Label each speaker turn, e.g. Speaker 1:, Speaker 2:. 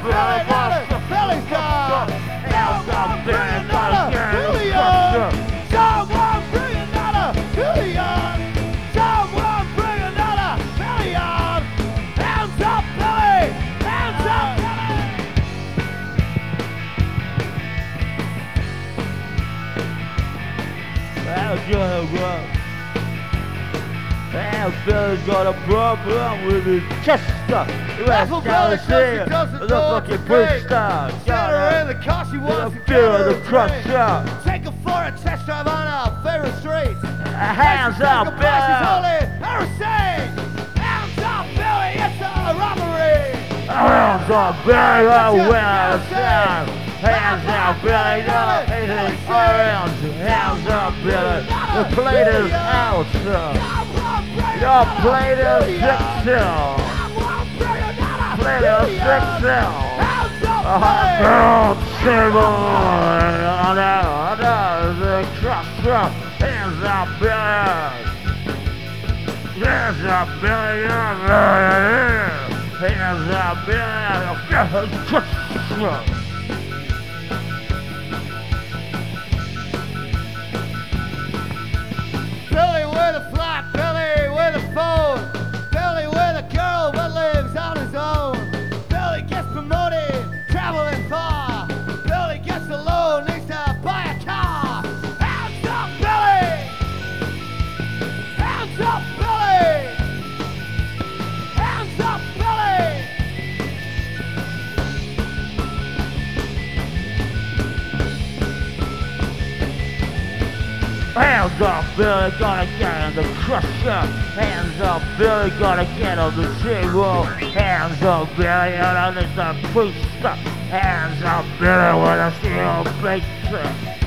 Speaker 1: Billy, Billy's gone. $1 billion billion. $1 billion billion. $1 billion billion. Hands up, Billy! Hands up, Billy!
Speaker 2: Billy's got a problem with his chest.
Speaker 1: Uncle Billy says he doesn't
Speaker 2: the
Speaker 1: know what to
Speaker 2: fucking
Speaker 1: think.
Speaker 2: booster.
Speaker 1: Get her in the car, she wants to
Speaker 2: Feel
Speaker 1: get her
Speaker 2: the
Speaker 1: a
Speaker 2: crush.
Speaker 1: drink. Take her for a test drive on our favorite street.
Speaker 2: Hands up,
Speaker 1: Prices
Speaker 2: Billy!
Speaker 1: only heresy. Hands up, Billy, it's a robbery.
Speaker 2: Hands up, Billy! Oh, well, son! Hands up, Billy! No, it's orange! Hands up, Billy! The plate is out! Your plate is fixed! Plate is fixed! Oh, table! The truck! Hands up, Billy! Hands up, Billy! Hands up, Billy!
Speaker 1: Billy with a flat, Billy with a phone. Billy with a girl but lives on his own. Billy gets promoted, traveling far. Billy gets a loan, needs to buy a car. Hands up, Billy! Hands up, Billy! Hands up, Billy!
Speaker 2: Hands up, Billy, gonna get in the crusher. Hands up, Billy, gonna get on the table. Hands up, Billy, underneath the booster. Hands up, Billy, with a steel picture.